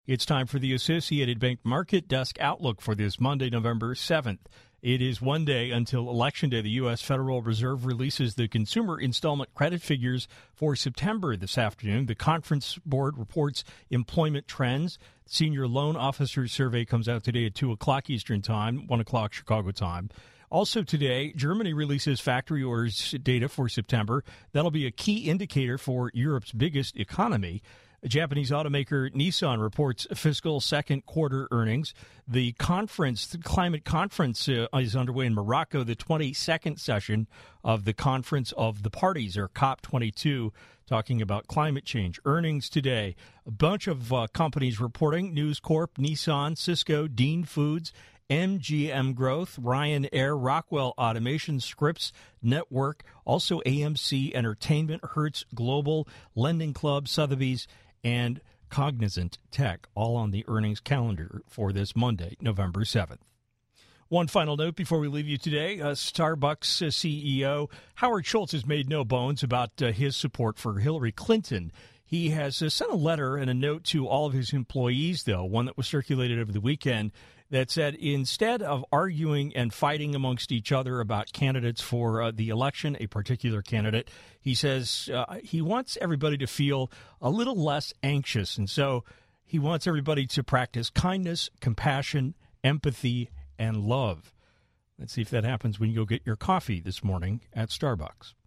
It's time for the Associated Bank Market Desk Outlook for this Monday, November 7th. It is one day until Election Day. The U.S. Federal Reserve releases the consumer installment credit figures for September this afternoon. The Conference Board reports employment trends. Senior Loan Officers Survey comes out today at 2 o'clock Eastern Time, 1 o'clock Chicago time. Also today, Germany releases factory orders data for September. That'll be a key indicator for Europe's biggest economy. Japanese automaker Nissan reports fiscal second quarter earnings. The climate conference is underway in Morocco, the 22nd session of the Conference of the Parties, or COP22, talking about climate change. Earnings today, a bunch of companies reporting: News Corp, Nissan, Cisco, Dean Foods, MGM Growth, Ryanair, Rockwell Automation, Scripps Network, also AMC Entertainment, Hertz Global, Lending Club, Sotheby's, and Cognizant Tech, all on the earnings calendar for this Monday, November 7th. One final note before we leave you today. Starbucks CEO Howard Schultz has made no bones about his support for Hillary Clinton. He has sent a letter and a note to all of his employees, though, one that was circulated over the weekend, that said instead of arguing and fighting amongst each other about candidates for the election, a particular candidate, he says he wants everybody to feel a little less anxious. And so he wants everybody to practice kindness, compassion, empathy, and love. Let's see if that happens when you go get your coffee this morning at Starbucks.